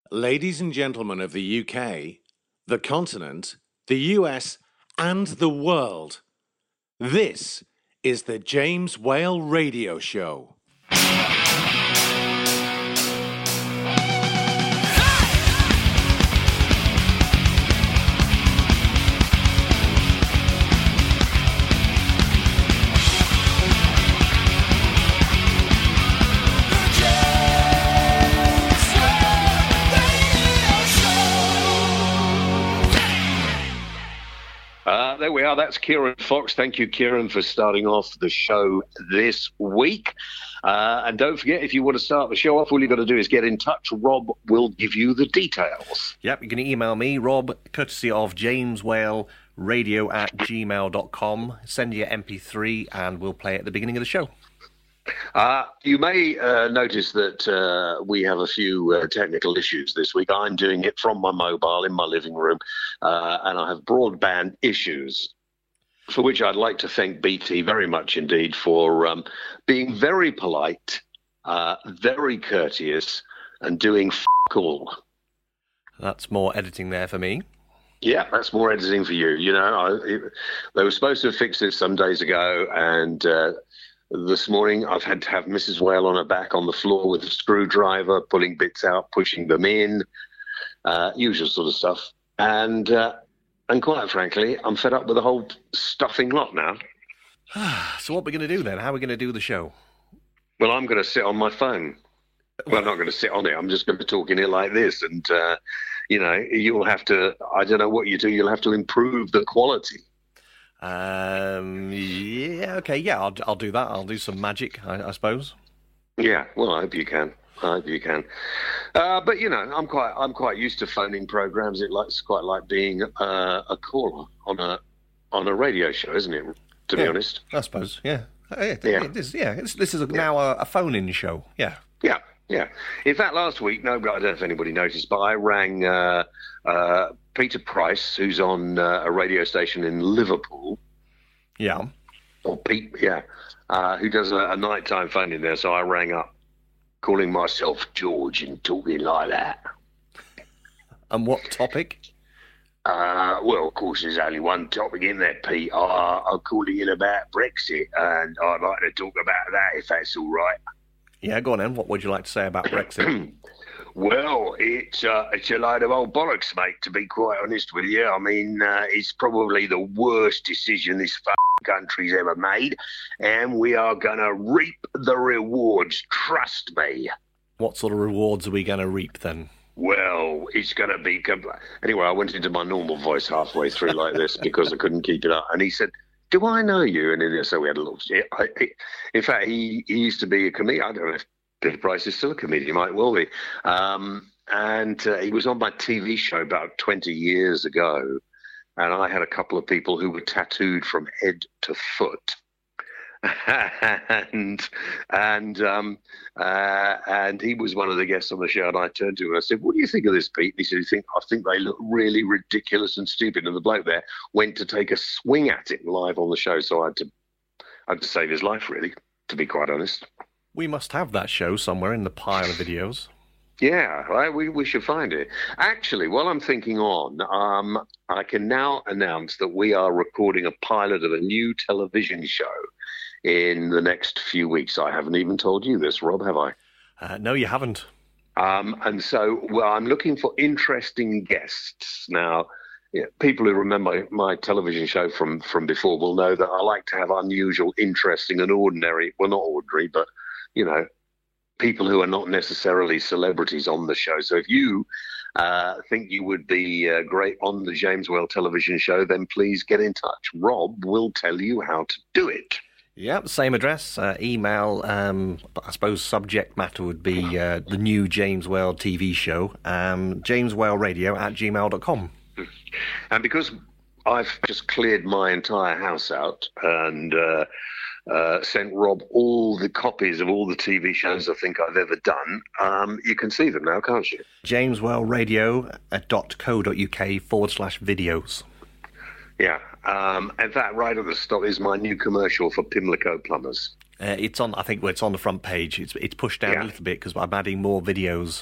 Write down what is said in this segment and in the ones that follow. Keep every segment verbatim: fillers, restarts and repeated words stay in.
Ladies and gentlemen of the U K, the continent, the U S, and the world, this is the James Whale Radio Show. Uh, there we are. That's Kieran Fox. Thank you, Kieran, for starting off the show this week. Uh, and don't forget, if you want to start the show off, all you've got to do is get in touch. Rob will give you the details. Yep, you can email me, Rob, courtesy of James Whale Radio at gmail dot com. Send your M P three and we'll play it at the beginning of the show. Uh, you may uh, notice that uh, we have a few uh, technical issues this week. I'm doing it from my mobile in my living room, uh, and I have broadband issues, for which I'd like to thank B T very much indeed for um, being very polite, uh, very courteous, and doing f*** all. That's more editing there for me. Yeah, that's more editing for you. You know, I, it, they were supposed to have fixed this some days ago, and... Uh, This morning, I've had to have Missus Whale on her back on the floor with a screwdriver, pulling bits out, pushing them in, uh, usual sort of stuff. And uh, and quite frankly, I'm fed up with the whole stuffing lot now. So what are we going to do then? How are we going to do the show? Well, I'm going to sit on my phone. Well, I'm not going to sit on it. I'm just going to talk in it like this. And, uh, you know, you'll have to, I don't know what you do, you'll have to improve the quality. Um. Yeah. Okay. Yeah. I'll. I'll do that. I'll do some magic. I, I suppose. Yeah. Well, I hope you can. I hope you can. Uh, but you know, I'm quite. I'm quite used to phoning programs. It likes quite like being uh, a caller on a on a radio show, isn't it? To yeah, be honest. I suppose. Yeah. Uh, yeah. Yeah. It is, yeah. It's, this is a, now a, a phone-in show. Yeah. Yeah. Yeah. In fact, last week, no, I don't know if anybody noticed, but I rang uh, uh, Peter Price, who's on uh, a radio station in Liverpool. Yeah. Or Pete, yeah, uh, who does a, a nighttime phone in there. So I rang up, calling myself George and talking like that. And what topic? Uh, well, of course, there's only one topic in there, Pete. Uh, I'm calling in about Brexit, and I'd like to talk about that, if that's all right. Yeah, go on then. What would you like to say about Brexit? Well, it's uh, it's a load of old bollocks, mate, to be quite honest with you. I mean, uh, it's probably the worst decision this f***ing country's ever made, and we are going to reap the rewards, trust me. What sort of rewards are we going to reap then? Well, it's going to be... Compl- anyway, I went into my normal voice halfway through like this because I couldn't keep it up, and he said... Do I know you? And then, so we had a little... I, I, in fact, he, he used to be a comedian. I don't know if Peter Price is still a comedian. He might well be. Um, and uh, he was on my T V show about twenty years ago. And I had a couple of people who were tattooed from head to foot. and and um, uh, and he was one of the guests on the show, and I turned to him and I said, "What do you think of this, Pete?" And he said, "I think I think they look really ridiculous and stupid." And the bloke there went to take a swing at it live on the show, so I had to I had to save his life, really, to be quite honest. We must have that show somewhere in the pile of videos. Yeah, right, we we should find it. Actually, while I'm thinking on, um, I can now announce that we are recording a pilot of a new television show in the next few weeks. I haven't even told you this, Rob, have I? Uh, no, you haven't. Um, and so, well, I'm looking for interesting guests. Now, you know, people who remember my television show from, from before will know that I like to have unusual, interesting and ordinary, well, not ordinary, but, you know, people who are not necessarily celebrities on the show. So if you uh, think you would be uh, great on the James Whale television show, then please get in touch. Rob will tell you how to do it. Yeah, same address, uh, email, um, I suppose subject matter would be uh, the new James Whale T V show, um, james whale radio at gmail dot com. And because I've just cleared my entire house out and uh, uh, sent Rob all the copies of all the T V shows I think I've ever done, um, you can see them now, can't you? james whale radio dot co dot uk forward slash videos. Yeah, um, and that right at the stop is my new commercial for Pimlico Plumbers. Uh, it's on. I think well, it's on the front page. It's it's pushed down yeah. a little bit because I'm adding more videos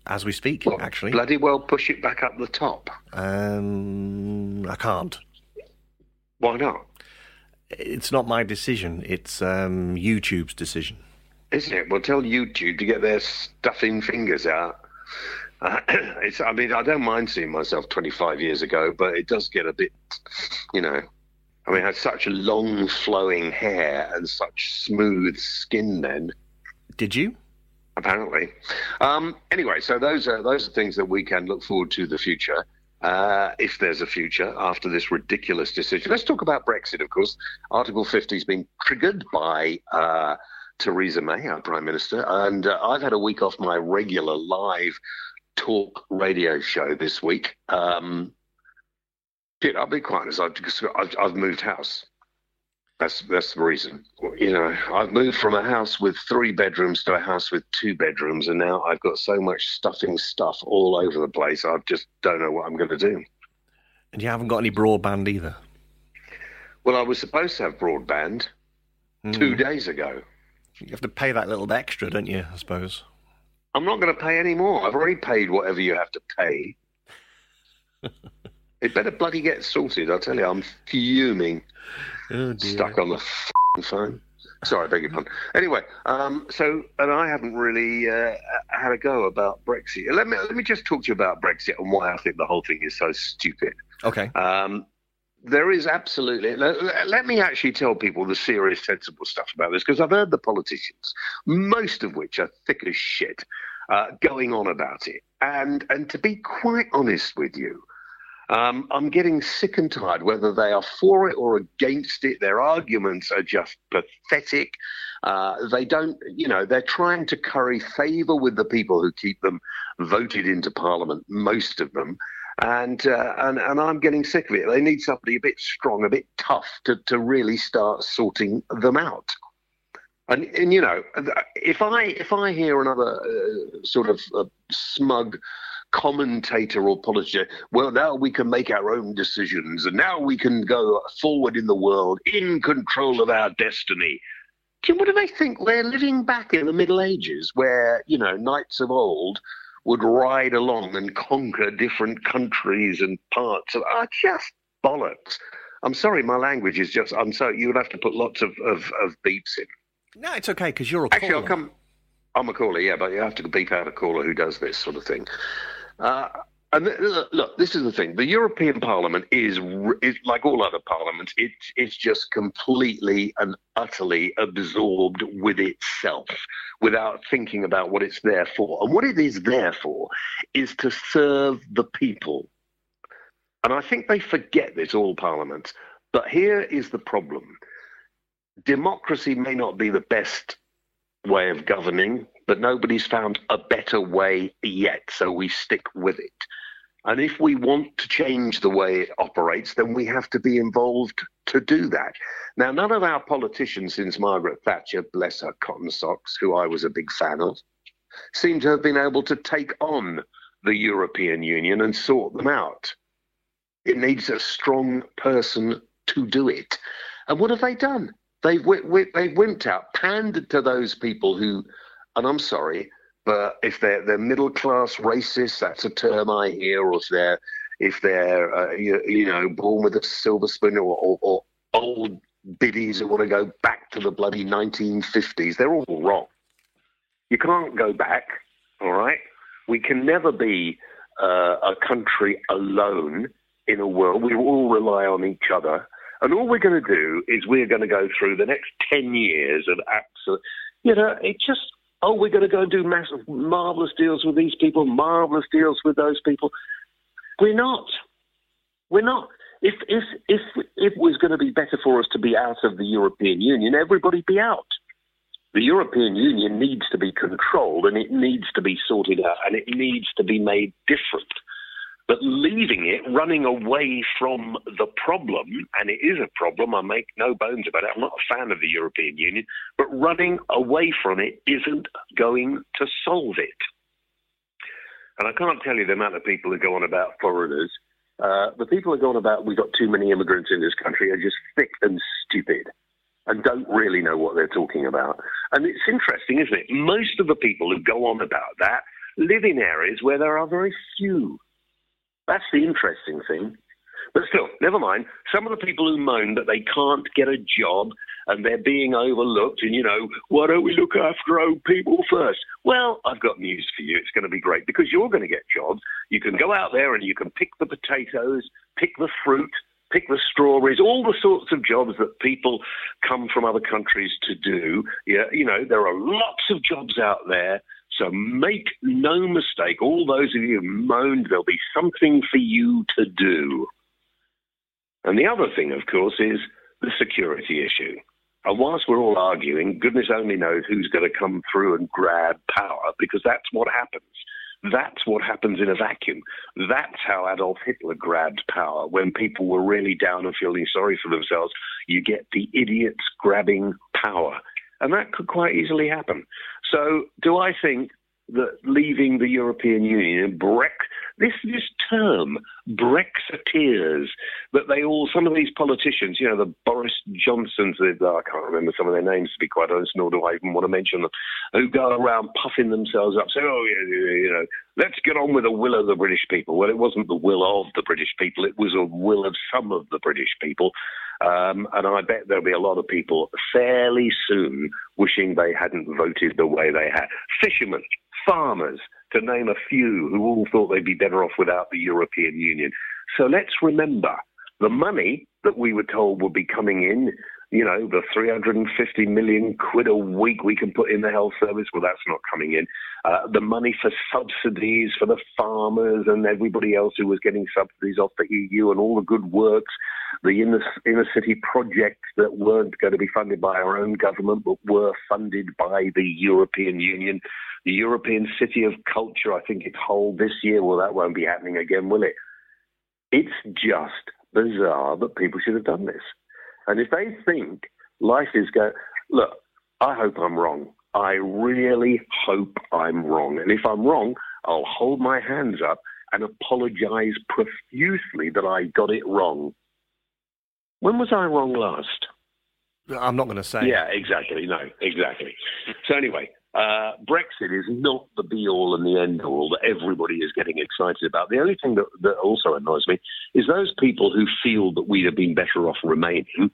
as we speak, Well, actually. Bloody well push it back up the top. Um, I can't. Why not? It's not my decision. It's um, YouTube's decision. Isn't it? Well, tell YouTube to get their stuffing fingers out. Uh, it's. I mean, I don't mind seeing myself twenty-five years ago, but it does get a bit, you know. I mean, I had such long flowing hair and such smooth skin then. Did you? Apparently. Um, anyway, so those are those are things that we can look forward to the future, uh, if there's a future after this ridiculous decision. Let's talk about Brexit, of course. Article fifty has been triggered by uh, Theresa May, our Prime Minister, and uh, I've had a week off my regular live talk radio show this week. Um, I'll be quite honest, I've, I've, I've moved house. That's that's the reason. You know, I've moved from a house with three bedrooms to a house with two bedrooms, and now I've got so much stuffing stuff all over the place, I just don't know what I'm going to do. And you haven't got any broadband either? Well, I was supposed to have broadband mm. two days ago. You have to pay that little bit extra, don't you, I suppose? I'm not going to pay any more. I've already paid whatever you have to pay. It better bloody get sorted, I tell you. I'm fuming. Oh, dear. Stuck on the f***ing phone. Sorry, I beg your pardon. Anyway, um, so, and I haven't really uh, had a go about Brexit. Let me let me just talk to you about Brexit and why I think the whole thing is so stupid. Okay. Um, there is absolutely... Let, let me actually tell people the serious, sensible stuff about this, because I've heard the politicians, most of which are thick as shit, uh, going on about it. And And to be quite honest with you, Um, I'm getting sick and tired, whether they are for it or against it. Their arguments are just pathetic. Uh, they don't, you know, they're trying to curry favour with the people who keep them voted into Parliament, most of them. And, uh, and and I'm getting sick of it. They need somebody a bit strong, a bit tough to, to really start sorting them out. And, and you know, if I, if I hear another uh, sort of uh, smug commentator or politician, well, now we can make our own decisions and now we can go forward in the world in control of our destiny. What do they think? They're living back in the Middle Ages where, you know, knights of old would ride along and conquer different countries and parts of are just bollocks. I'm sorry, my language is just, I'm sorry, you would have to put lots of, of, of beeps in. No, it's okay, because you're a Actually, caller. I'll come. I'm a caller, yeah, but you have to beep out a caller who does this sort of thing. Uh, and th- look, this is the thing. The European Parliament is, is like all other parliaments, it, it's just completely and utterly absorbed with itself without thinking about what it's there for. And what it is there for is to serve the people. And I think they forget this, all parliaments. But here is the problem. Democracy may not be the best way of governing, but nobody's found a better way yet, so we stick with it. And if we want to change the way it operates, then we have to be involved to do that. Now, none of our politicians since Margaret Thatcher, bless her cotton socks, who I was a big fan of, seem to have been able to take on the European Union and sort them out. It needs a strong person to do it. And what have they done? They've, they've wimped out, pandered to those people who, and I'm sorry, but if they're, they're middle-class racists, that's a term I hear, or if they're, if they're uh, you, you know, born with a silver spoon, or, or, or old biddies that want to go back to the bloody nineteen fifties, they're all wrong. You can't go back, all right? We can never be uh, a country alone in a world. We all rely on each other. And all we're going to do is we're going to go through the next ten years of absolute, you know, it just, oh, we're going to go and do massive, marvellous deals with these people, marvellous deals with those people. We're not. We're not. If, if, if, if it was going to be better for us to be out of the European Union, everybody be out. The European Union needs to be controlled and it needs to be sorted out and it needs to be made different. But leaving it, running away from the problem, and it is a problem, I make no bones about it, I'm not a fan of the European Union, but running away from it isn't going to solve it. And I can't tell you the amount of people who go on about foreigners. Uh, the people who go on about we've got too many immigrants in this country are just thick and stupid and don't really know what they're talking about. And it's interesting, isn't it? Most of the people who go on about that live in areas where there are very few. That's the interesting thing. But still, never mind. Some of the people who moan that they can't get a job and they're being overlooked and, you know, why don't we look after old people first? Well, I've got news for you. It's going to be great because you're going to get jobs. You can go out there and you can pick the potatoes, pick the fruit, pick the strawberries, all the sorts of jobs that people come from other countries to do. Yeah, you know, there are lots of jobs out there. So make no mistake, all those of you who moaned, there'll be something for you to do. And the other thing, of course, is the security issue. And whilst we're all arguing, goodness only knows who's going to come through and grab power, because that's what happens. That's what happens in a vacuum. That's how Adolf Hitler grabbed power. When people were really down and feeling sorry for themselves, you get the idiots grabbing power. And that could quite easily happen. So do I think that leaving the European Union and Brex, this this term, Brexiteers, that they all, some of these politicians, you know, the Boris Johnsons, the, I can't remember some of their names to be quite honest, nor do I even want to mention them, who go around puffing themselves up, saying, oh, yeah, yeah, you know, let's get on with the will of the British people. Well, it wasn't the will of the British people, it was a will of some of the British people. Um, and I bet there'll be a lot of people fairly soon wishing they hadn't voted the way they had. Fishermen, farmers, to name a few, who all thought they'd be better off without the European Union. So let's remember, the money that we were told would be coming in, you know, the three hundred fifty million quid a week we can put in the health service, well, that's not coming in. Uh, the money for subsidies for the farmers and everybody else who was getting subsidies off the E U and all the good works, the inner, inner city projects that weren't going to be funded by our own government but were funded by the European Union. The European City of Culture, I think it's Hull this year. Well, that won't be happening again, will it? It's just bizarre that people should have done this. And if they think life is going, look, I hope I'm wrong. I really hope I'm wrong. And if I'm wrong, I'll hold my hands up and apologize profusely that I got it wrong. When was I wrong last? I'm not going to say. Yeah, exactly. No, exactly. So anyway, uh, Brexit is not the be-all and the end-all that everybody is getting excited about. The only thing that, that also annoys me is those people who feel that we'd have been better off remaining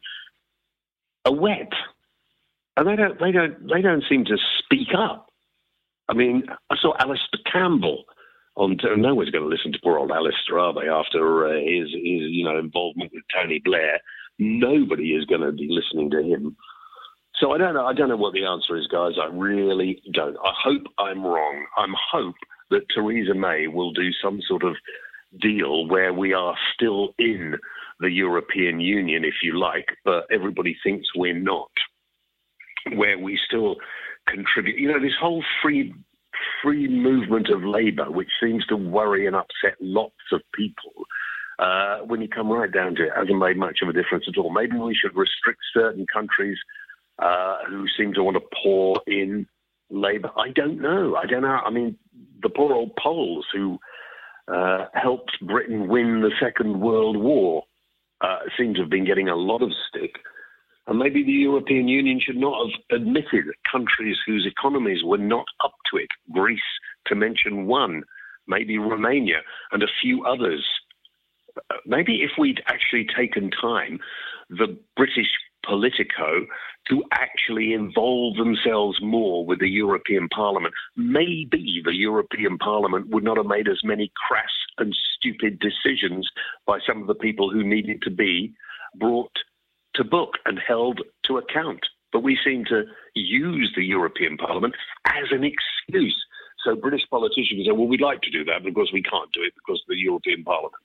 are wet, and they don't. They don't. They don't seem to speak up. I mean, I saw Alistair Campbell on. No one's going to listen to poor old Alistair, are they? After uh, his, his, you know, involvement with Tony Blair, nobody is going to be listening to him. So I don't know. I don't know what the answer is, guys. I really don't. I hope I'm wrong. I hope that Theresa May will do some sort of deal where we are still in the European Union, if you like, but everybody thinks we're not. Where we still contribute. You know, this whole free free movement of labour, which seems to worry and upset lots of people, uh, when you come right down to it, hasn't made much of a difference at all. Maybe we should restrict certain countries uh, who seem to want to pour in labour. I don't know. I don't know. I mean, the poor old Poles who uh, helped Britain win the Second World War uh, seem to have been getting a lot of stick. And maybe the European Union should not have admitted countries whose economies were not up to it. Greece, to mention one, maybe Romania and a few others. Maybe if we'd actually taken time, the British Politico, to actually involve themselves more with the European Parliament, maybe the European Parliament would not have made as many crass and stupid decisions by some of the people who needed to be brought to book and held to account. But we seem to use the European Parliament as an excuse. So British politicians say, well, we'd like to do that, but of course we can't do it because of the European Parliament.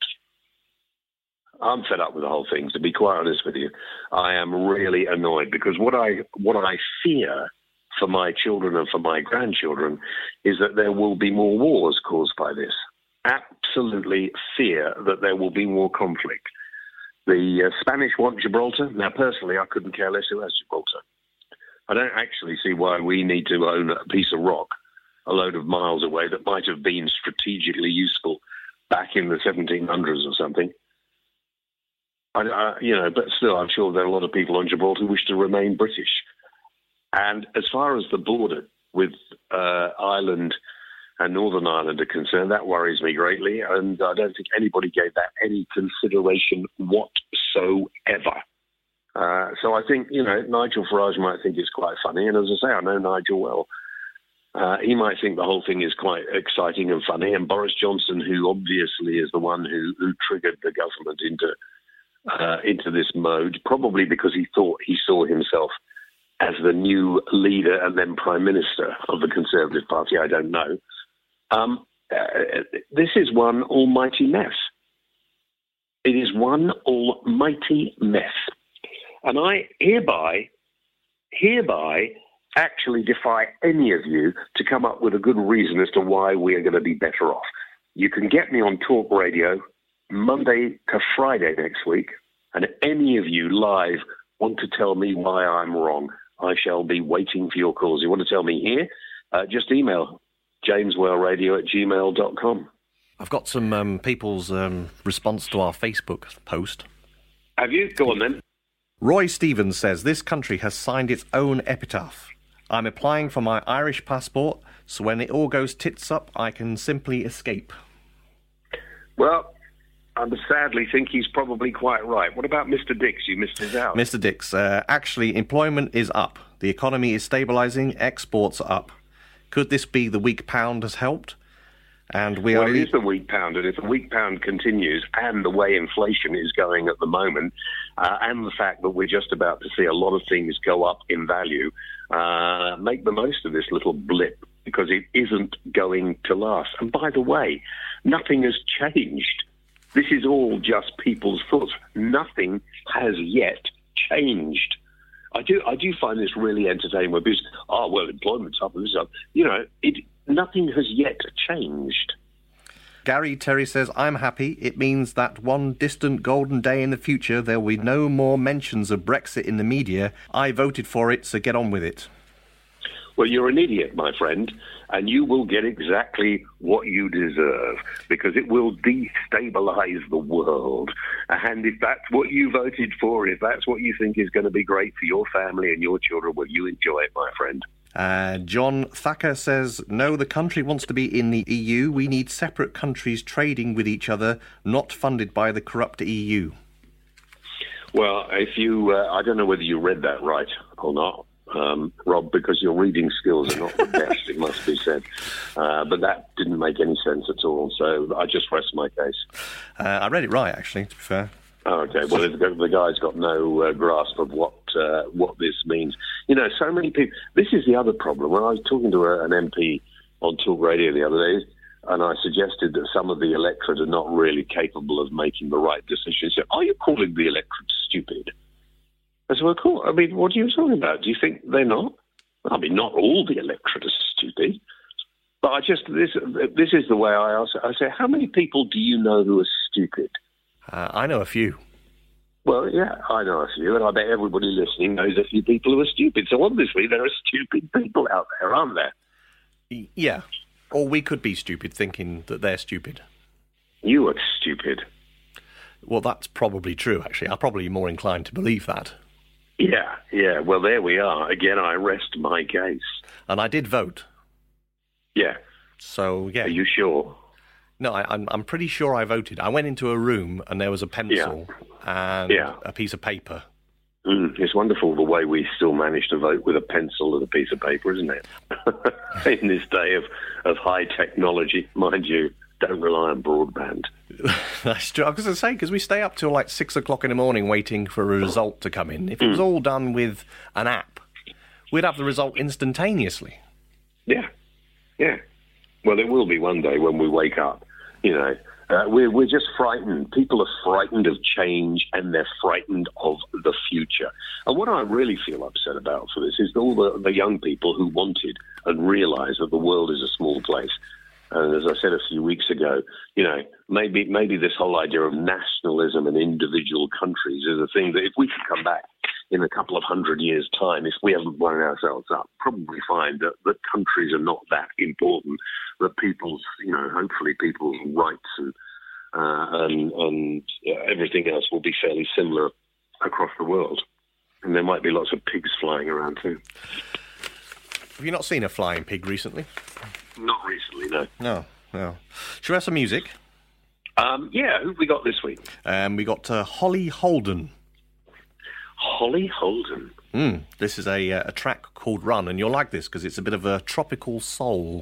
I'm fed up with the whole thing, to be quite honest with you. I am really annoyed because what I what I fear for my children and for my grandchildren is that there will be more wars caused by this. Absolutely fear that there will be more conflict. The uh, Spanish want Gibraltar. Now, personally, I couldn't care less who has Gibraltar. I don't actually see why we need to own a piece of rock a load of miles away that might have been strategically useful back in the seventeen hundreds or something. I, I, you know, but still, I'm sure there are a lot of people on Gibraltar who wish to remain British. And as far as the border with uh, Ireland and Northern Ireland are concerned, that worries me greatly, and I don't think anybody gave that any consideration whatsoever. Uh, so I think, you know, Nigel Farage might think it's quite funny, and as I say, I know Nigel well. Uh, he might think the whole thing is quite exciting and funny, and Boris Johnson, who obviously is the one who, who triggered the government into uh, into this mode, probably because he thought he saw himself as the new leader and then Prime Minister of the Conservative Party, I don't know. Um, uh, this is one almighty mess. It is one almighty mess. And I hereby, hereby actually defy any of you to come up with a good reason as to why we are going to be better off. You can get me on Talk Radio Monday to Friday next week, and if any of you live want to tell me why I'm wrong, I shall be waiting for your calls. You want to tell me here? Uh, just email jameswhaleradio at gmail dot com. I've got some um, people's um, response to our Facebook post. Have you? Go on then. Roy Stevens says, this country has signed its own epitaph. I'm applying for my Irish passport, so when it all goes tits up, I can simply escape. Well, I sadly think he's probably quite right. What about Mister Dix? You missed his out. Mister Dix, uh, actually, employment is up. The economy is stabilising. Exports are up. Could this be the weak pound has helped? And we well, are... it is the weak pound, and if the weak pound continues, and the way inflation is going at the moment, uh, and the fact that we're just about to see a lot of things go up in value, uh, make the most of this little blip, because it isn't going to last. And by the way, nothing has changed. This is all just people's thoughts. Nothing has yet changed. I do I do find this really entertaining when people say, oh, well, employment's up and this is up. You know, it, nothing has yet changed. Gary Terry says, I'm happy. It means that one distant golden day in the future, there will be no more mentions of Brexit in the media. I voted for it, so get on with it. Well, you're an idiot, my friend, and you will get exactly what you deserve, because it will destabilise the world. And if that's what you voted for, if that's what you think is going to be great for your family and your children, well, you enjoy it, my friend. Uh, John Thacker says, no, the country wants to be in the E U. We need separate countries trading with each other, not funded by the corrupt E U. Well, if you, uh, I don't know whether you read that right or not. Um, Rob, because your reading skills are not the best, it must be said. Uh, but that didn't make any sense at all, so I just rest my case. Uh, I read it right, actually, to be fair. Oh, okay, well, the, the guy's got no uh, grasp of what uh, what this means. You know, so many people... This is the other problem. When I was talking to a, an M P on Talk Radio the other day, and I suggested that some of the electorate are not really capable of making the right decisions, he said, are you calling the electorate stupid? I said, well, cool. I mean, what are you talking about? Do you think they're not? I mean, not all the electorate are stupid. But I just, this this is the way I ask it. I say, how many people do you know who are stupid? Uh, I know a few. Well, yeah, I know a few, and I bet everybody listening knows a few people who are stupid. So obviously there are stupid people out there, aren't there? Yeah. Or we could be stupid thinking that they're stupid. You are stupid. Well, that's probably true, actually. I'm probably more inclined to believe that. Yeah, yeah. Well, there we are. Again, I rest my case. And I did vote. Yeah. So, yeah. Are you sure? No, I, I'm I'm pretty sure I voted. I went into a room and there was a pencil yeah. and yeah. a piece of paper. Mm, it's wonderful the way we still manage to vote with a pencil and a piece of paper, isn't it? In this day of, of high technology, mind you, don't rely on broadband. That's true. I was going to say, because we stay up till like six o'clock in the morning waiting for a result to come in. If it was all done with an app, we'd have the result instantaneously. Yeah, yeah. Well, there will be one day when we wake up, you know. Uh, we're, we're just frightened. People are frightened of change, and they're frightened of the future. And what I really feel upset about for this is all the, the young people who wanted and realised that the world is a small place. And as I said a few weeks ago, you know, maybe maybe this whole idea of nationalism and individual countries is a thing that if we could come back in a couple of hundred years' time, if we haven't blown ourselves up, probably find that, that countries are not that important, that people's, you know, hopefully people's rights and, uh, and, and uh, everything else will be fairly similar across the world. And there might be lots of pigs flying around too. Have you not seen a flying pig recently? Not recently, no. No, no. Should we have some music? Um, yeah, who have we got this week? Um, we got uh, Holly Holden. Holly Holden. Mm, this is a, uh, a track called Run, and you'll like this because it's a bit of a tropical soul.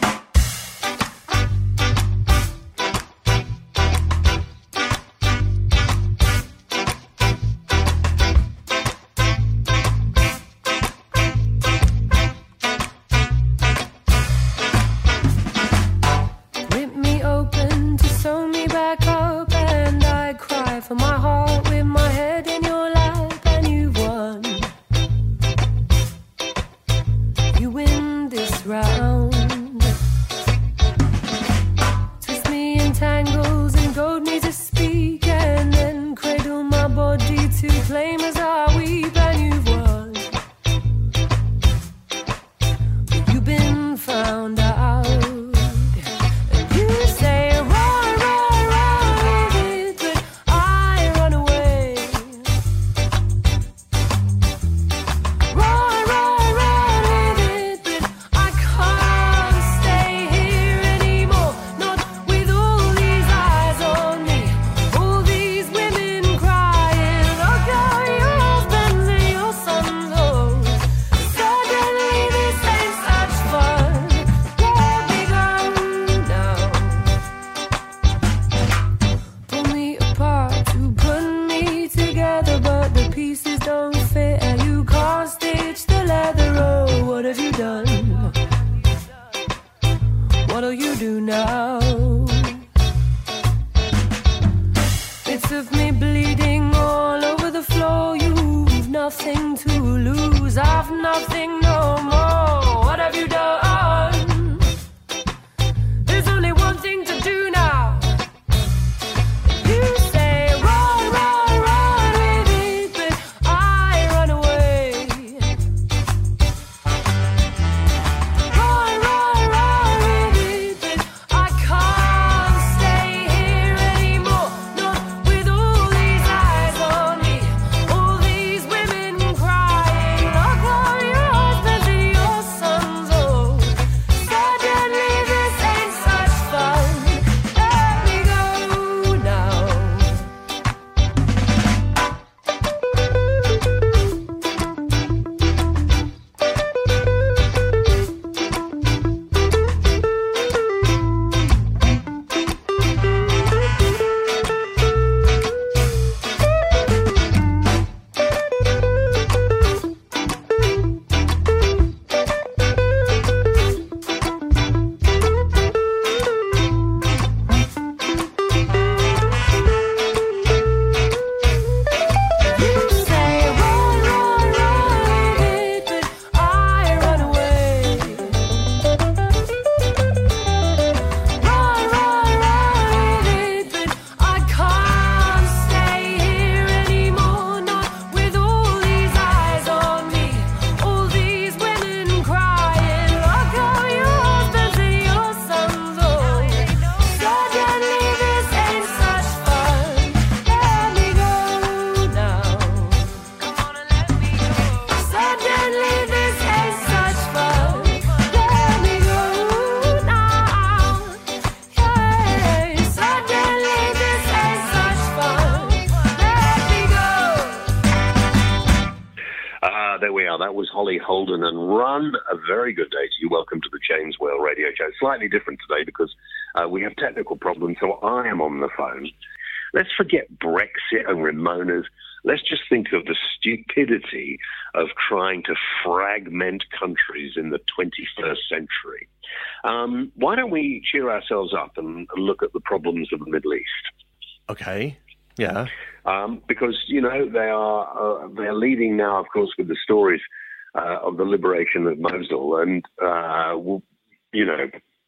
That was Holly Holden and Run. A very good day to you. Welcome to the James Whale Radio Show. Slightly different today because uh, we have technical problems, so I am on the phone. Let's forget Brexit and Ramonas. Let's just think of the stupidity of trying to fragment countries in the twenty-first century. Um, why don't we cheer ourselves up and look at the problems of the Middle East? Okay. Yeah. Um, because, you know, they are uh, they're leading now, of course, with the stories uh, of the liberation of Mosul. And, uh, we'll, you know,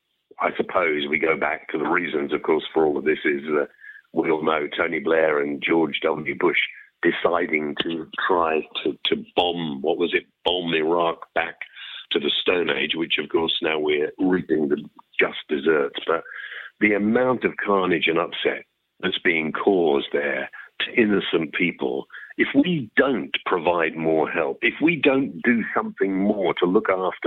I suppose we go back to the reasons, of course, for all of this is uh, we all know Tony Blair and George W. Bush deciding to try to, to bomb, what was it, bomb Iraq back to the Stone Age, which, of course, now we're reaping the just desserts. But the amount of carnage and upset that's being caused there to innocent people, if we don't provide more help, if we don't do something more to look after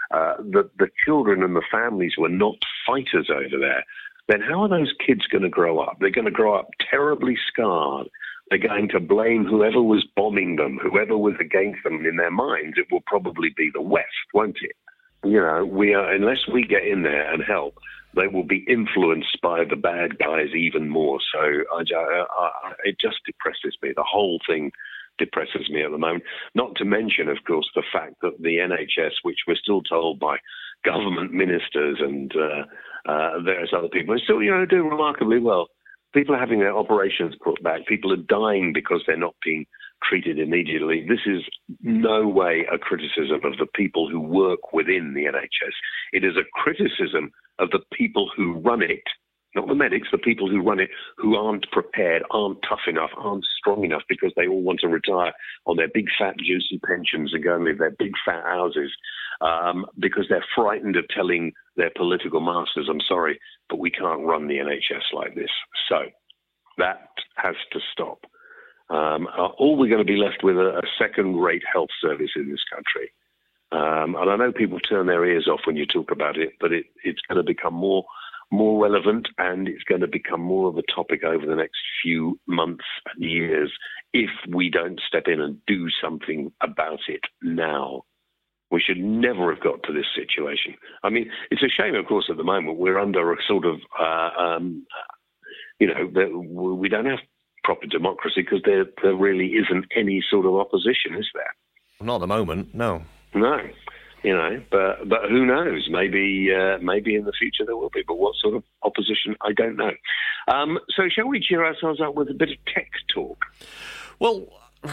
uh, the, the children and the families were not fighters over there, then how are those kids going to grow up? They're going to grow up terribly scarred. They're going to blame whoever was bombing them, whoever was against them. In their minds, it will probably be the West, won't it? You know, we are, unless we get in there and help, they will be influenced by the bad guys even more. So I, I, I, it just depresses me. The whole thing depresses me at the moment. Not to mention, of course, the fact that the N H S, which we're still told by government ministers and uh, uh, various other people, are still, you know, doing remarkably well. People are having their operations put back. People are dying because they're not being treated immediately. This is no way a criticism of the people who work within the N H S. It is a criticism of the people who run it, not the medics, the people who run it, who aren't prepared, aren't tough enough, aren't strong enough, because they all want to retire on their big, fat, juicy pensions and go and live their big, fat houses, um, because they're frightened of telling their political masters, I'm sorry, but we can't run the N H S like this. So that has to stop. Um, all we're going to be left with a, a second-rate health service in this country. Um, and I know people turn their ears off when you talk about it, but it, it's going to become more more relevant, and it's going to become more of a topic over the next few months and years if we don't step in and do something about it now. We should never have got to this situation. I mean, it's a shame, of course, at the moment we're under a sort of, uh, um, you know, we don't have proper democracy because there, there really isn't any sort of opposition, is there? Not at the moment, no. No, you know, but but who knows? Maybe uh, maybe in the future there will be. But what sort of opposition? I don't know. Um, so shall we cheer ourselves up with a bit of tech talk? Well,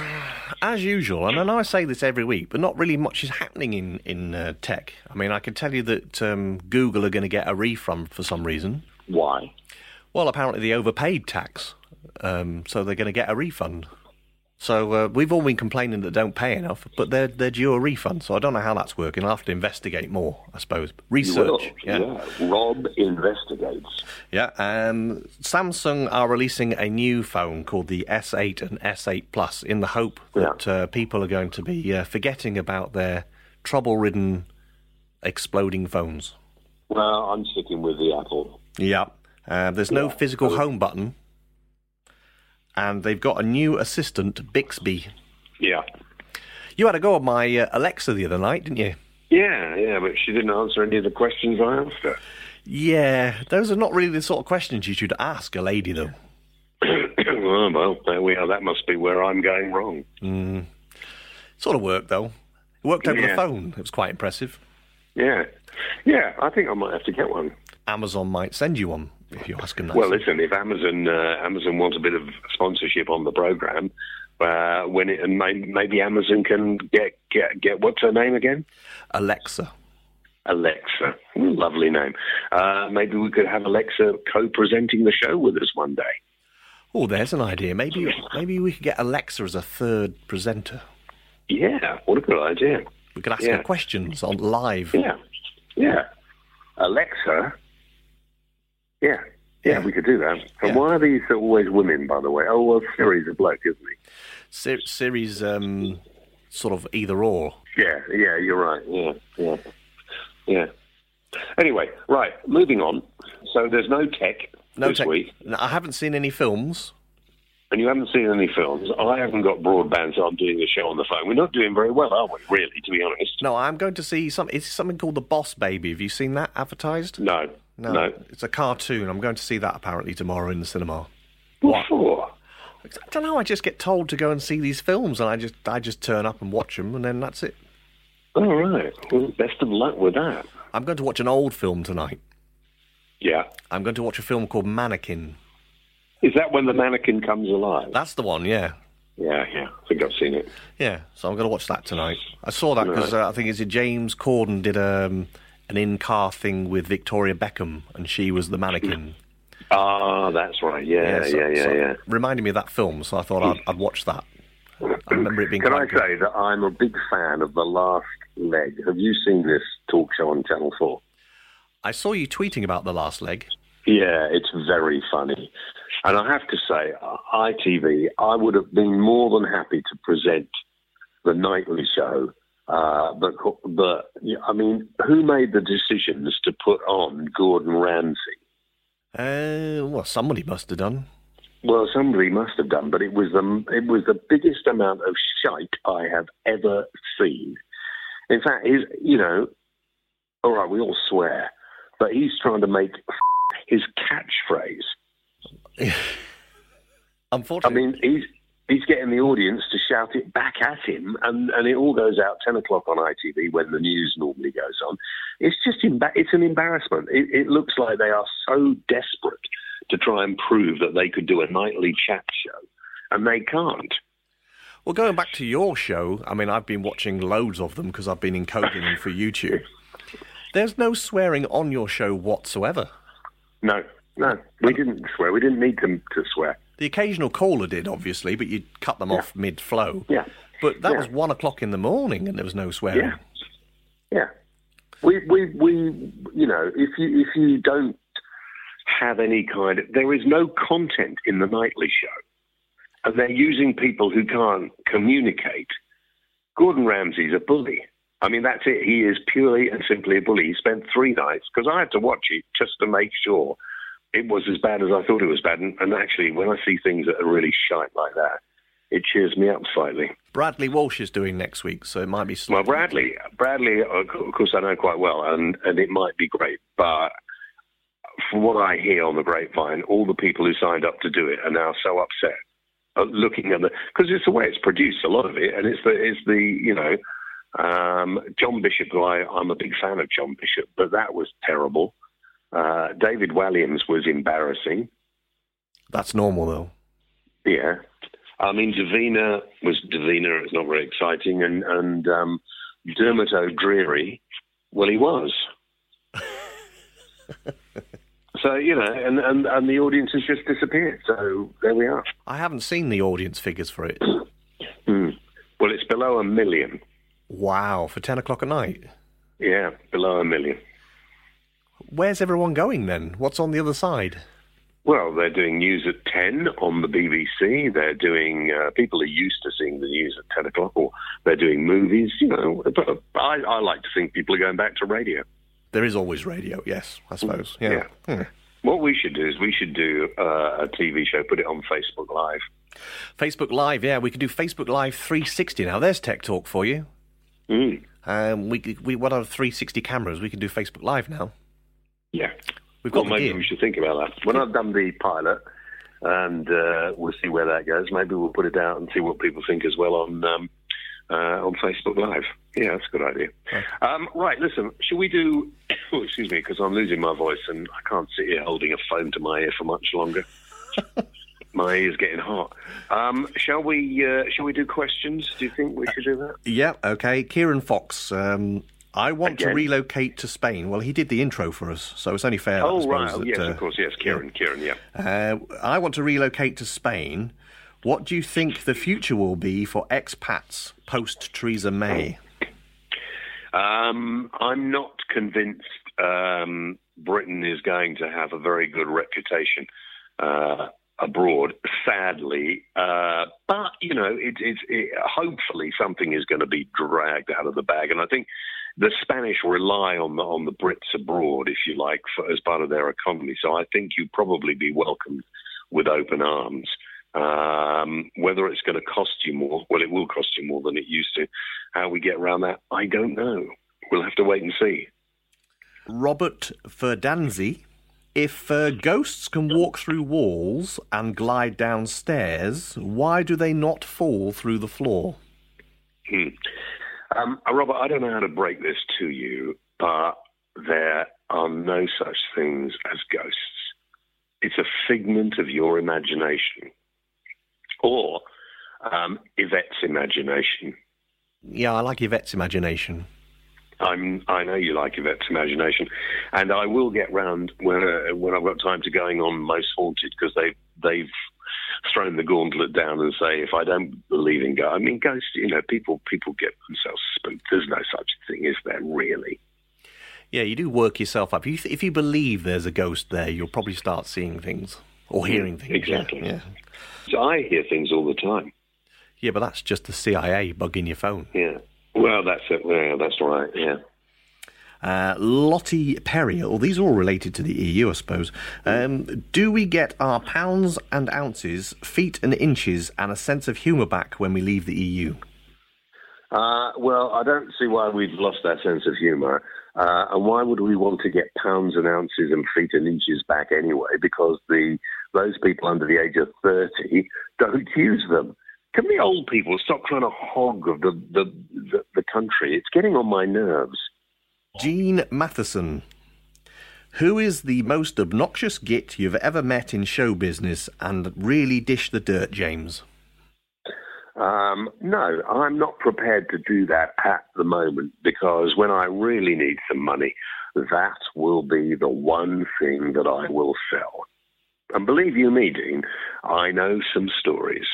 as usual, and I know I say this every week, but not really much is happening in in uh, tech. I mean, I can tell you that um, Google are going to get a refund for some reason. Why? Well, apparently they overpaid tax, um, so they're going to get a refund. So uh, we've all been complaining that they don't pay enough, but they're they're due a refund. So I don't know how that's working. I'll have to investigate more, I suppose. Research. Yeah. yeah. Rob investigates. Yeah. Um, Samsung are releasing a new phone called the S eight and S eight Plus in the hope that yeah. uh, people are going to be uh, forgetting about their trouble-ridden, exploding phones. Well, I'm sticking with the Apple. Yeah. Uh, there's no yeah. physical home button. And they've got a new assistant, Bixby. Yeah. You had a go at my uh, Alexa the other night, didn't you? Yeah, yeah, but she didn't answer any of the questions I asked her. Yeah, those are not really the sort of questions you should ask a lady, though. well, well, there we are. That must be where I'm going wrong. Mm. Sort of worked, though. It worked over yeah. the phone. It was quite impressive. Yeah. Yeah, I think I might have to get one. Amazon might send you one. If you ask them that. Well, listen, if Amazon uh, Amazon wants a bit of sponsorship on the program, uh, when it, and may, maybe Amazon can get, get get what's her name again? Alexa. Alexa, lovely name. Uh, maybe we could have Alexa co-presenting the show with us one day. Oh, there's an idea. Maybe maybe we could get Alexa as a third presenter. Yeah, what a good idea. We could ask yeah. her questions on live. Yeah, yeah. Alexa. Yeah, yeah, yeah, we could do that. And yeah. why are these always women, by the way? Oh, well, Siri's a bloke, isn't he? Sir, Siri's um, sort of either or. Yeah, yeah, you're right. Yeah, yeah, yeah. Anyway, right, moving on. So there's no tech no this tech. week. I haven't seen any films. And you haven't seen any films. I haven't got broadband, so I'm doing the show on the phone. We're not doing very well, are we, really, to be honest? No, I'm going to see some. It's something called The Boss Baby. Have you seen that advertised? No. No, no, it's a cartoon. I'm going to see that apparently tomorrow in the cinema. What for? I don't know. I just get told to go and see these films, and I just I just turn up and watch them, and then that's it. All right. Well, best of luck with that. I'm going to watch an old film tonight. Yeah. I'm going to watch a film called Mannequin. Is that when the mannequin comes alive? That's the one. Yeah. Yeah, yeah. I think I've seen it. Yeah. So I'm going to watch that tonight. I saw that because right. uh, I think it's James Corden did a. Um, an in-car thing with Victoria Beckham, and she was the mannequin. Ah, that's right. Yeah, yeah, so, yeah, yeah, so yeah. Reminded me of that film, so I thought I'd, I'd watch that. I remember it being Can quite I good. say that I'm a big fan of The Last Leg? Have you seen this talk show on Channel four? I saw you tweeting about The Last Leg. Yeah, it's very funny. And I have to say, I T V, I would have been more than happy to present the nightly show Uh, but, but I mean, who made the decisions to put on Gordon Ramsay? Uh, well, somebody must have done. Well, somebody must have done, but it was the it was the biggest amount of shite I have ever seen. In fact, his you know, all right, we all swear, but he's trying to make his catchphrase. Unfortunately, I mean, he's he's getting the audience to shout it back at him, and, and it all goes out ten o'clock on I T V when the news normally goes on. It's just imba- it's an embarrassment. It, it looks like they are so desperate to try and prove that they could do a nightly chat show, and they can't. Well, going back to your show, I mean, I've been watching loads of them because I've been encoding them for YouTube. There's no swearing on your show whatsoever. No, no, we didn't swear. We didn't need them to swear. The occasional caller did, obviously, but you'd cut them yeah. off mid-flow. Yeah. But that yeah. was one o'clock in the morning and there was no swearing. Yeah. Yeah. We, we, we, you know, if you, if you don't have any kind of... There is no content in the nightly show. And they're using people who can't communicate. Gordon Ramsay's a bully. I mean, that's it. He is purely and simply a bully. He spent three nights, because I had to watch it just to make sure it was as bad as I thought it was bad. And, and actually, when I see things that are really shite like that, it cheers me up slightly. Bradley Walsh is doing next week, so it might be slightly... Well, Bradley, Bradley, of course, I know quite well, and, and it might be great. But from what I hear on the grapevine, all the people who signed up to do it are now so upset uh, looking at the... Because it's the way it's produced, a lot of it, and it's the, it's the you know... Um, John Bishop, who I, I'm a big fan of John Bishop, but that was terrible. Uh, David Walliams was embarrassing. That's normal, though. Yeah. I mean, Davina was Davina. It was not very exciting. And, and um, Dermot O'Dreary, well, he was. So, you know, and, and, and the audience has just disappeared. So there we are. I haven't seen the audience figures for it. mm. Well, it's below a million. Wow, for ten o'clock at night? Yeah, below a million. Where's everyone going then? What's on the other side? Well, they're doing news at ten on the B B C. They're doing, uh, people are used to seeing the news at ten o'clock, or they're doing movies, you know. But I, I like to think people are going back to radio. There is always radio, yes, I suppose. Yeah. yeah. Hmm. What we should do is we should do uh, a T V show, put it on Facebook Live. Facebook Live, yeah. We could do Facebook Live three sixty now. There's tech talk for you. Mm. Um, we we what are three sixty cameras? We can do Facebook Live now. Yeah, we've got. Well, maybe gear. we should think about that. When I've done the pilot, and uh, we'll see where that goes. Maybe we'll put it out and see what people think as well on um, uh, on Facebook Live. Yeah, that's a good idea. Okay. Um, right, listen, shall we do... Oh, excuse me, because I'm losing my voice and I can't sit here holding a phone to my ear for much longer. My ear's getting hot. Um, shall we uh, Shall we do questions? Do you think we should do that? Yeah, okay. Kieran Fox, um, I want Again? to relocate to Spain. Well, he did the intro for us, so it's only fair. Oh, I suppose, right. Oh, that, yes, uh, of course, yes. Kieran, yeah. Kieran, yeah. Uh, I want to relocate to Spain. What do you think the future will be for expats post-Theresa May? Um, I'm not convinced um, Britain is going to have a very good reputation uh, abroad, sadly. Uh, but, you know, it, it, it, hopefully something is going to be dragged out of the bag. And I think the Spanish rely on the, on the Brits abroad, if you like, for, as part of their economy. So I think you'd probably be welcomed with open arms. Um, whether it's going to cost you more, well, it will cost you more than it used to. How we get around that, I don't know. We'll have to wait and see. Robert Ferdanzi, if uh, ghosts can walk through walls and glide downstairs, why do they not fall through the floor? Hmm. Um, Robert, I don't know how to break this to you, but there are no such things as ghosts. It's a figment of your imagination. Or um, Yvette's imagination. Yeah, I like Yvette's imagination. I'm, I know you like Yvette's imagination. And I will get round, when, uh, when I've got time, to going on Most Haunted, because they, they've thrown the gauntlet down and say, if I don't believe in ghosts, I mean, ghosts, you know, people, people get themselves spooked. There's no such thing, is there, really? Yeah, you do work yourself up. If you, if you believe there's a ghost there, you'll probably start seeing things or hearing things. Exactly. Yeah. So I hear things all the time. Yeah, but that's just the C I A bugging your phone. Yeah. Well, that's it. Yeah, that's right, yeah. Uh, Lottie Perrier, well, these are all related to the E U, I suppose. Um, do we get our pounds and ounces, feet and inches, and a sense of humour back when we leave the E U? Uh, well, I don't see why we've lost that sense of humour. Uh, and why would we want to get pounds and ounces and feet and inches back anyway? Because the those people under the age of thirty don't use them. Can the old people stop trying to hog of the, the, the, the country? It's getting on my nerves. Gene Matheson. Who is the most obnoxious git you've ever met in show business and really dish the dirt, James? Um, no, I'm not prepared to do that at the moment, because when I really need some money, that will be the one thing that I will sell. And believe you me, Dean, I know some stories.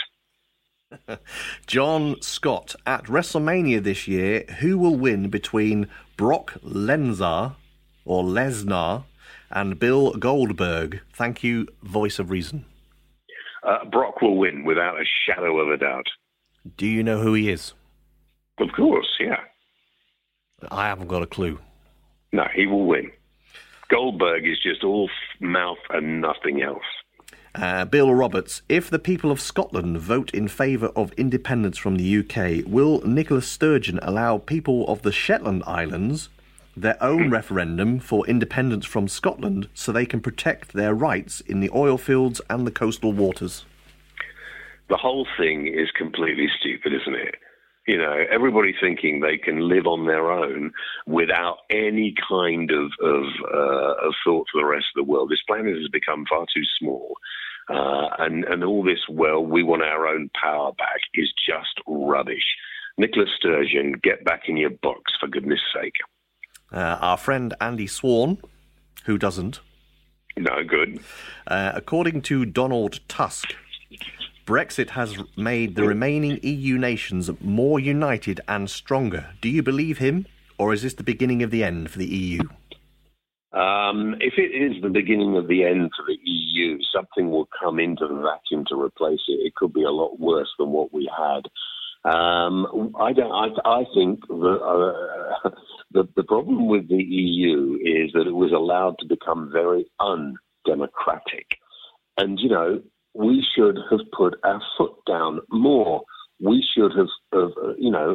John Scott, at WrestleMania this year, who will win between Brock Lesnar or Lesnar and Bill Goldberg? Thank you, voice of reason. Uh, Brock will win without a shadow of a doubt. Do you know who he is? Of course, yeah. I haven't got a clue. No, he will win. Goldberg is just all f- mouth and nothing else. Uh, Bill Roberts, if the people of Scotland vote in favour of independence from the U K, will Nicola Sturgeon allow people of the Shetland Islands their own referendum for independence from Scotland so they can protect their rights in the oil fields and the coastal waters? The whole thing is completely stupid, isn't it? You know, everybody thinking they can live on their own without any kind of of, uh, of thought for the rest of the world. This planet has become far too small. Uh, and, and all this, well, we want our own power back, is just rubbish. Nicola Sturgeon, get back in your box, for goodness sake. Uh, our friend Andy Swan, who doesn't? No, good. Uh, according to Donald Tusk, Brexit has made the remaining E U nations more united and stronger. Do you believe him, or is this the beginning of the end for the E U? Um, if it is the beginning of the end for the E U, something will come into the vacuum to replace it. It could be a lot worse than what we had. Um, I don't. I, I think the, uh, the the problem with the E U is that it was allowed to become very undemocratic, and you know, we should have put our foot down more. We should have, have you know,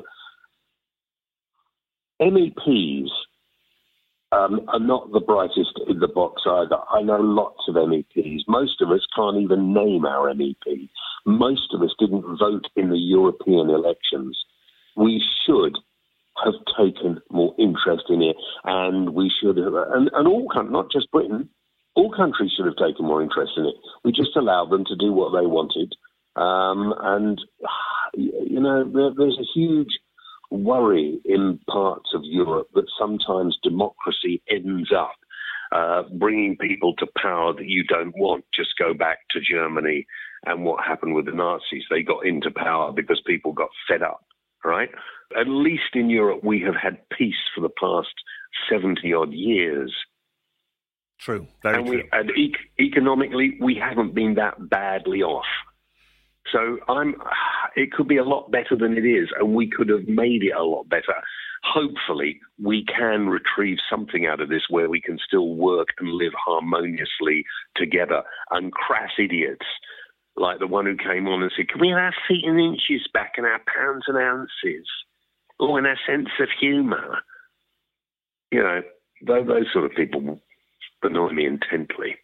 M E Ps um, are not the brightest in the box either. I know lots of M E Ps. Most of us can't even name our M E P. Most of us didn't vote in the European elections. We should have taken more interest in it, and we should have, and, and all countries, not just Britain, all countries should have taken more interest in it. We just allowed them to do what they wanted. Um, and, you know, there, there's a huge worry in parts of Europe that sometimes democracy ends up uh, bringing people to power that you don't want. Just go back to Germany and what happened with the Nazis. They got into power because people got fed up, right? At least in Europe, we have had peace for the past seventy-odd years. True, very and true. We, and e- economically, we haven't been that badly off. So I'm. It could be a lot better than it is, and we could have made it a lot better. Hopefully, we can retrieve something out of this where we can still work and live harmoniously together. And crass idiots like the one who came on and said, "Can we have our feet and inches back and our pounds and ounces, or in our sense of humour?" You know, those, those sort of people annoy me intently.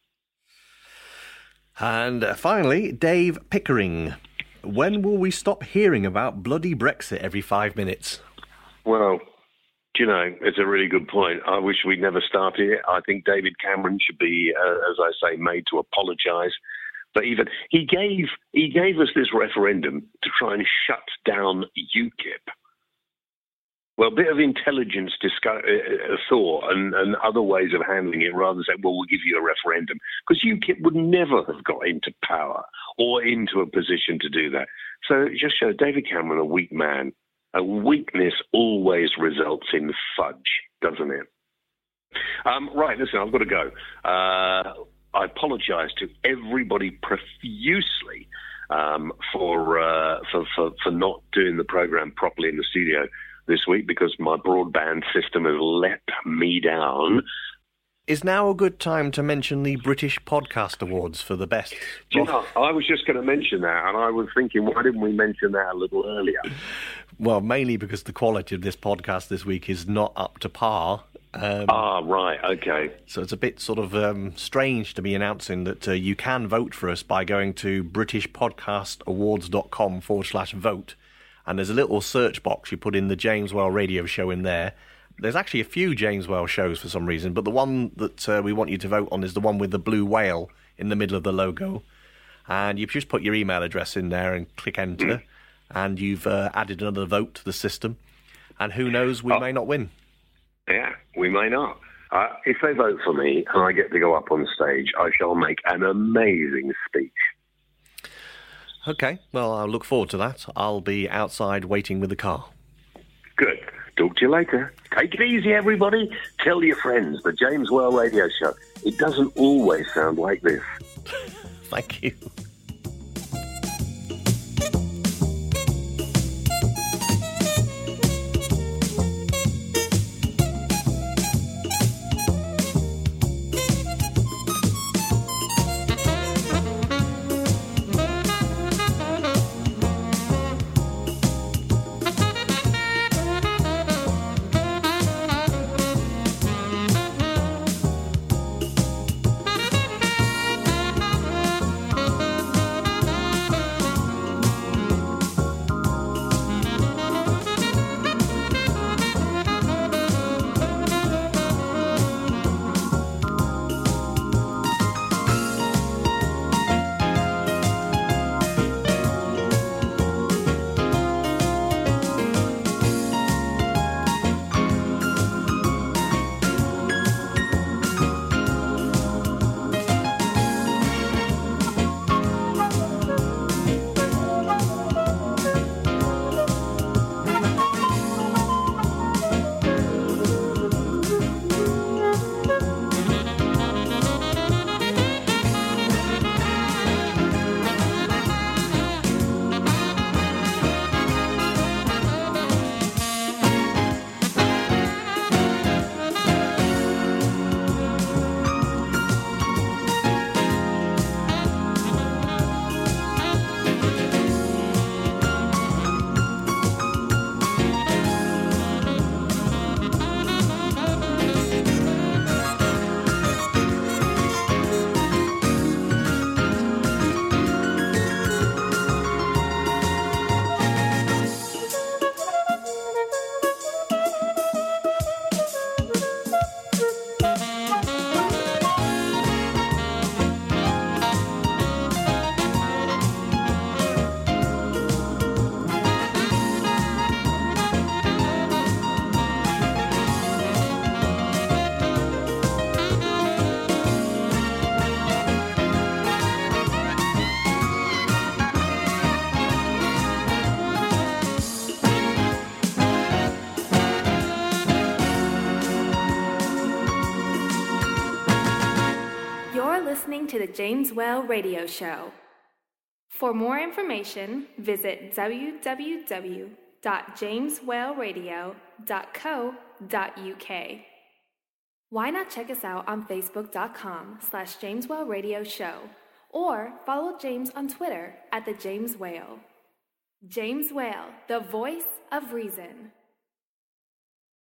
And uh, finally, Dave Pickering. When will we stop hearing about bloody Brexit every five minutes? Well, do you know, it's a really good point. I wish we'd never started it. I think David Cameron should be, uh, as I say, made to apologise. But even he gave he gave us this referendum to try and shut down UKIP. Well, a bit of intelligence discuss, uh, thought and, and other ways of handling it rather than say, well, we'll give you a referendum. Because UKIP would never have got into power or into a position to do that. So it just shows David Cameron, a weak man. A weakness always results in fudge, doesn't it? Um, right, listen, I've got to go. Uh, I apologise to everybody profusely um, for, uh, for, for for not doing the programme properly in the studio. this week because my broadband system has let me down. Is now a good time to mention the British Podcast Awards for the best? Do you know, I was just going to mention that, and I was thinking, why didn't we mention that a little earlier? Well, mainly because the quality of this podcast this week is not up to par. Um, ah, right, okay. So it's a bit sort of um, strange to be announcing that uh, you can vote for us by going to britishpodcastawards.com forward slash vote. And there's a little search box. You put in the James Whale Radio Show in there. There's actually a few James Whale shows for some reason, but the one that uh, we want you to vote on is the one with the blue whale in the middle of the logo. And you just put your email address in there and click enter, and you've uh, added another vote to the system. And who knows, we oh. may not win. Yeah, we may not. Uh, if they vote for me and I get to go up on stage, I shall make an amazing speech. Okay, well, I'll look forward to that. I'll be outside waiting with the car. Good. Talk to you later. Take it easy, everybody. Tell your friends, the James Whale Radio Show. It doesn't always sound like this. Thank you. To the James Whale Radio Show. For more information, visit w w w dot james whale radio dot co dot u k. Why not check us out on facebook.com slash James Whale Radio Show or follow James on Twitter at the James Whale. James Whale, the voice of reason.